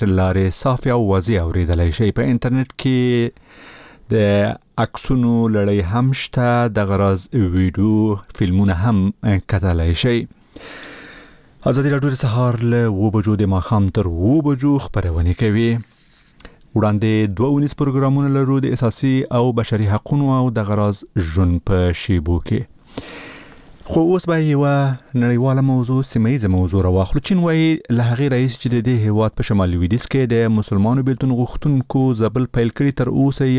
انټرنیټ لارې صافي او واضح اوریدلای شئ. په انټرنیټ کې د عکسونو لړۍ هم شته، د غراز ویډیو فلمونه هم کتلای شئ. ازادي راډیو د سهار له 9 بجو د ماښام تر 9 بجو خبرونه کوي. وړاندې 2 پروګرامونه لرو، د اساسي او بشري حقوقو او د غراز ژوند په شیبو کې. خو اوس به یو نړیواله موضوع، سیمه‌ایزه موضوع راوخلو. چین وايي له هغې رئیس چې د دې هیواد په شمال لویدیځ کې د مسلمانانو بیلتون غوښتونکو ځپل پیل کړي، تر اوسه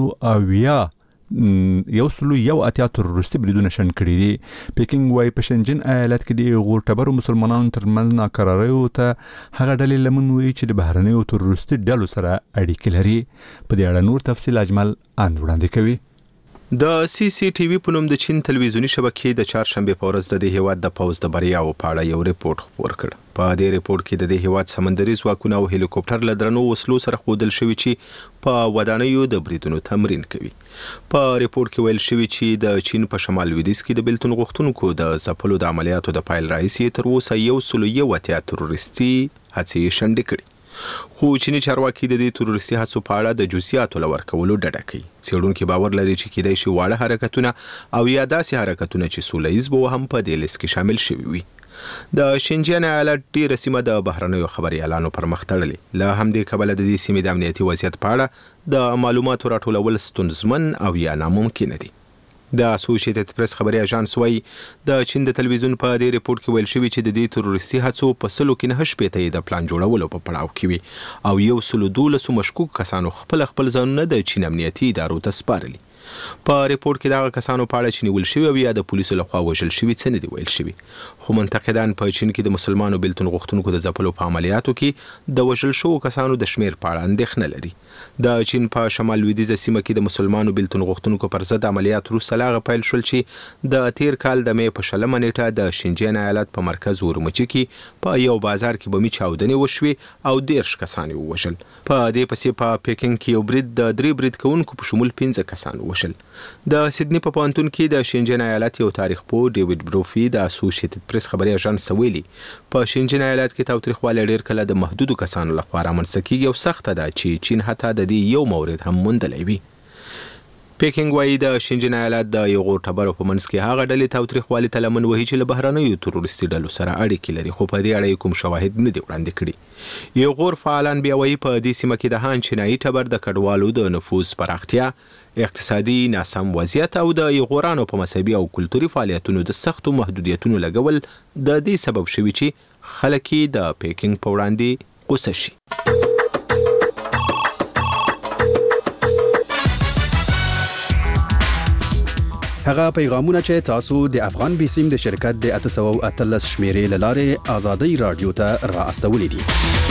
181 تروریستي بریدونه شن کړي دي. پیکینګ وايي په شنجن ایالت کې د غورټبرو مسلمانانو ترمنځ ناکراریو ته هغه ډلې لمن وي چې د بهرنیو تروریستي ډلو سره اړیکې لري. په دې اړه نور تفصیل اجمل وړاندې کوي. د CCTV په نوم د چین تلویزیونی شبکې د چهارشنبه په ورځ د هیواد د پوز د بریاو په اړه یو ریپورت خپور کړ. په دې ریپورت کې د هیواد سمندري ځواکونه او هلیکوپټر له درنو وسلو سره ښودل شوی چې په ودانیو د بریدونو تمرین کوي. په ریپورت کې ویل شوی چې د چین په شمال لویدیځ کې د بیلتون غوښتونکو د ځپلو د عملیاتو د پایل راهیسې تر اوسه 181 تروریستي هڅې شنډې کړي. خو چینی چارواکي د دې تروریستي هڅو په اړه د جزئیاتو لور کولو ډډه کوي. څېړونکي باور لري چې کېدای شي واړه حرکتونه او یا داسې حرکتونه چې سوله ییز به هم په دې لیست کې شامل شوي وي. د شنجن ایالت ډېره سیمه د بهرنیو خبريالانو پر مخ تړلې. له همدې کبله د دې سیمې د امنیتي وضعیت په اړه د معلوماتو راټولول ستونزمن او یا ناممکن دي. د اسوسییټډ پریس خبري اژانس وايي د چین د تلویزیون په دې ریپورت کې ویل شوی چې د دې تروریستي هڅو په سلو کې 9 شپېته د پلان جوړولو په پړاو کې وي او 112 مشکوک کسانو خپل ځانونه د چین امنیتي ادارو ته سپارلي. په ریپورت کې دا کسانو په اړه چې نیول شوی او یا د پولیسو لخوا وژل شوی څه نه دی ویل شوی. خو منتقدان په چین کې د مسلمانانو بیلتون غوښتونکو د ځپلو په عملیاتو کې د وژل شوو کسانو د شمیر په اړه اندېښنه لري. د چین په شمال لویدیځه سیمه کې د مسلمانانو بیلتون غوښتونکو پر ضد عملیات وروسته لاغه پیل شول چې د تیر کال د مې په 20 نیټه د شنجن ایالت په مرکز ورمچي کې په یو بازار کې بمي چاودنې وشوي او 13 کسان ووژل. په دې پسې په پیکینګ کې یو برید د 3 برید کوونکو په شمول 15 کسان ووژل. د سیدنی په پوهنتون کې د شنجن ایالت یو تاریخ پوه ډیوډ بروفي د اسوسییټډ پریس خبري اژانس ویلي په شنجن ایالت کې تاوتریخوالی ډیر کله د محدودو کسانو لخوا رامنځته کیږي او سخته ده چې چین حتی د دې یو مورد هم موندلی وي. پیکینګ وايي د شنجن ایالت د یو غورټبرو په منځ کې هغه ډلې تاوتریخوالي ته لمن وهي چې له بهرنیو تروریستي ډلو سره اړیکې لري، خو په دې اړه کوم شواهد نه دي وړاندې کړي. یو غور فعالان بیا وايي په دې سیمه کې د هان چینایي ټبر د کډوالو د نفوذ پراختیا، اقتصادي ناسم وضعیت او د یغورانو په مذهبي او کلتوري فعالیتونو د سختو محدودیتونو لګول د دې سبب شوي چې خلک د پیکینګ په وړاندې غوسه شي. هغه پیغامونه چې تاسو د افغان بیسیم د شرکت د 813 شمیرې لاره آزادۍ رادیو ته را استولې دي.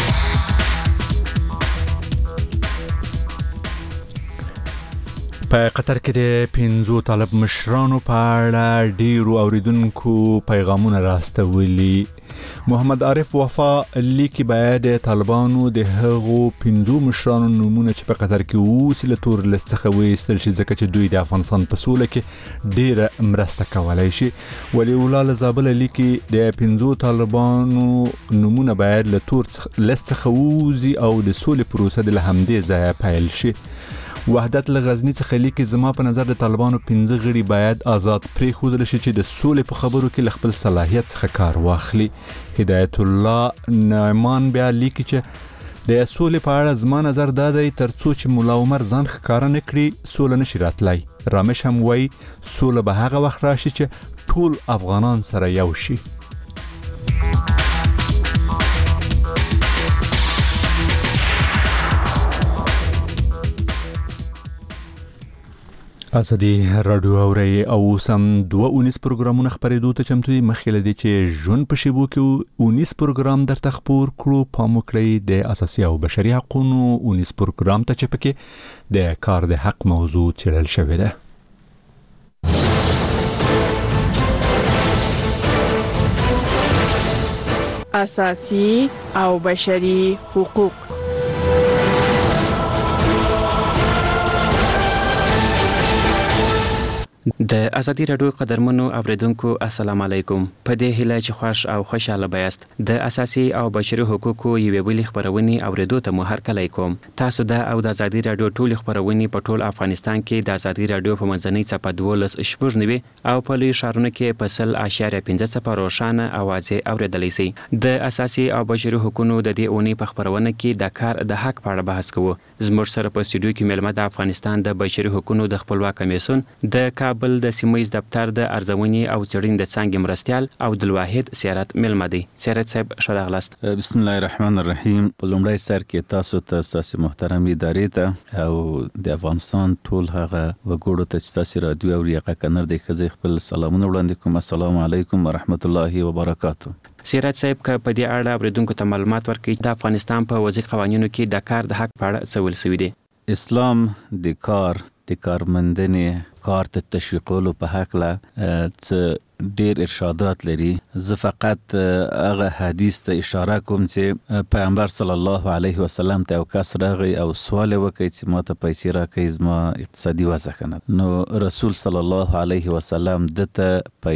په قطر کې د 15 طالب مشرانو په اړه ډیرو اوریدونکو پیغامونه راستولي. محمد عارف وفا لیکي باید د طالبانو د هغو 15 مشرانو نومونه چې په قطر کې اوسې له تور لیست څخه وایستل شي، ځکه چې دوی د افغانستان په سوله کې ډیره مرسته کولای شي. ولی الله زابل لیکي د 15 طالبانو نومونه باید له تور لیست څخه ووزي او د سولې پروسه د همدې ځای پیل شي. وحدت لغزنی څخه لیکي زما په نظر د طالبانو 15 غړي باید آزاد پریښودل شي چې د سولې په خبرو کې خپل صلاحیت څخه کار واخلي. هدایت الله نعمان بیا لیکي چې د سولې په اړه زما نظر دا دی ترڅو چې مولا عمر ځان ښکاره نه کړي سوله نشي راتلی. رامش هم وایي سوله به هغه وخت راشي چې ټول افغانان سره یو شي. ازادي رادیو اوري او سم 2 پروګرامونه خبرېدو ته چمتو دي. مخکې لدی چې ژوند په شیبو کې 19 پروګرام درته خبر کړو. پام وکړئ د اساسي او بشري حقوقو 19 پروګرام ته چې پکې د کار د حق موضوع چیرل شوی ده. اساسي او بشري حقوق. د ازادي رادیو قدرمنو اوریدونکو السلام علیکم. په دې هیله چې خوښ او خوشاله بیاست. د اساسي او بشري حقوقو یوې بلې خبرونې اوریدو ته مو هرکلی کوم. تاسو د او د ازادي رادیو ټول خبرونې په ټول افغانستان کې د ازادي رادیو په منځنۍ څپه 12.9 او په لوی ښارونو کې په 0.15 روښانه اوازې اوریدلی شئ. د اساسي او بشري حقوقو د دې اونۍ په خبرونه کې د کار د حق په اړه بحث کوو. زموږ سره په استودیو کې مېلمه د افغانستان د بشري حقوقو د خپلواک کمیسیون د کابل د سیمه‌ییز دفتر د ارزونې او څېړنې د څانګې مرستیال عبدالواحد سیارت مېلمه دی. سیارت صاحب ښه راغلاست. بسم الله الرحمن الرحیم. په لومړی سر کې تاسو ته ستاسو محترم ادارې ته او د افغانستان ټول هغه وګړو ته چې تاسو رادیو اوري هغه کنر د ښځې خپل سلامونه وړاندې کوم. السلام علیکم ورحمت الله وبرکاته. سیارت صاحب که په دې اړه اوریدونکو ته معلومات ورکړي د افغانستان په وضعي قوانینو کې د کار د حق په اړه څه ویل شوي دي؟ اسلام د کارمندنې کار ته تشویقولو په هکله څه ډیر ارشادات لري. زه فقط هغه حدیث ته اشاره کوم چې پیغمبر صلی الله علیه وسلم ته یو کس راغی او سوال وکړي چې ما ته پیسې راکړئ زما اقتصادي وضع ښه نه. نو رسول صلی الله علیه وسلم دته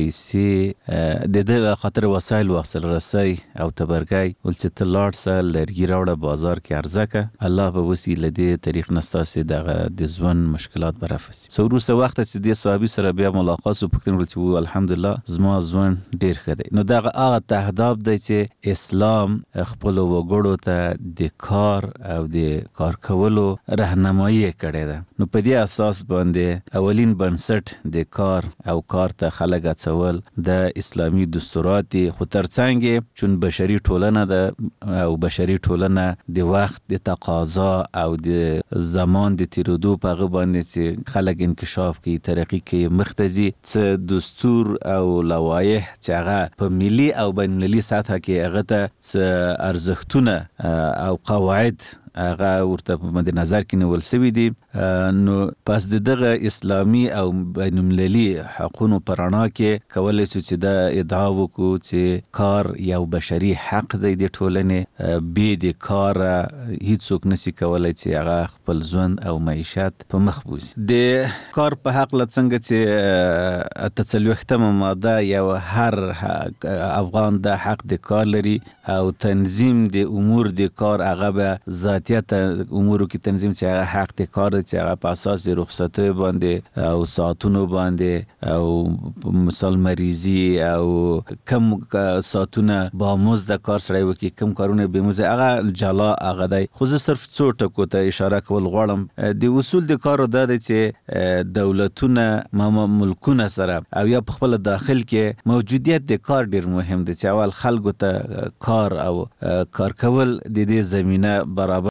پیسې د دې خاطر وسایل واخیستل، رسۍ او تبرګی، ول چې ته لاړ شه لرګي راوړه بازار کې عرضه کړه، الله به وسیله دې طریق نه ستاسې دغه د ژوند مشکلات به رفع شي. څه وروسته وخته چې دې صحابي سره بیا ملاقات شو، پوښتنه وکړه چې الحمدلله زما ژوند ډیر ښه دی. نو دغه هغه تهداب دی چې اسلام خپلو وګړو ته د کار او د کار کولو راهنمایي کړې ده. نو په دې اساس باندې اولین بنسټ د کار او کار ته خلک اچول د اسلامي دستورات دي. خو ترڅنګ چون بشري ټولنه ده او بشري ټولنه د وخت د تقاضا او د زمان د تیرودو په هغه باندې چې خلک انکشاف کوي، ترقي کوي، مخته ځي. څه دستور او لوایح چې هغه په ملي او بین المللي سطحه کې هغه ته څه ارزښتونه او قواعد هغه ورته په مد نظر کې نیول شوي دي. نو پس دغه اسلامي او بین المللي حقوقو په رڼا کې کولی شو چې دا ادعا وکړو چې کار یو بشري حق دی د ټولنې. بې د کاره هیڅوک نشي کولی چې هغه خپل ژوند او معیشت په مخ بوځي. د کار په حقله څنګه چې 43مه ماده یو هر افغان د حق د کار لري او تنظیم د امور د کار هغه به ذاتیت امورو کې تنظیم چې هغه حق د کار چې هغه په اساس د رخصتیو باندې او ساعتونو باندې او مثال مریضي او کم ساعتونه با مزد کار سره وکي، کم کارونه به مزد هغه جلا هغه دی. خو زه صرف څو ټکو ته اشاره کول غواړم. د اصول د کارو دا دی چې دولتونه ملکونه سره او یا په خپل داخل کې موجودیت د کار ډیر مهم دی چې اول خلکو ته کار او کار کول د دې زمینه برابر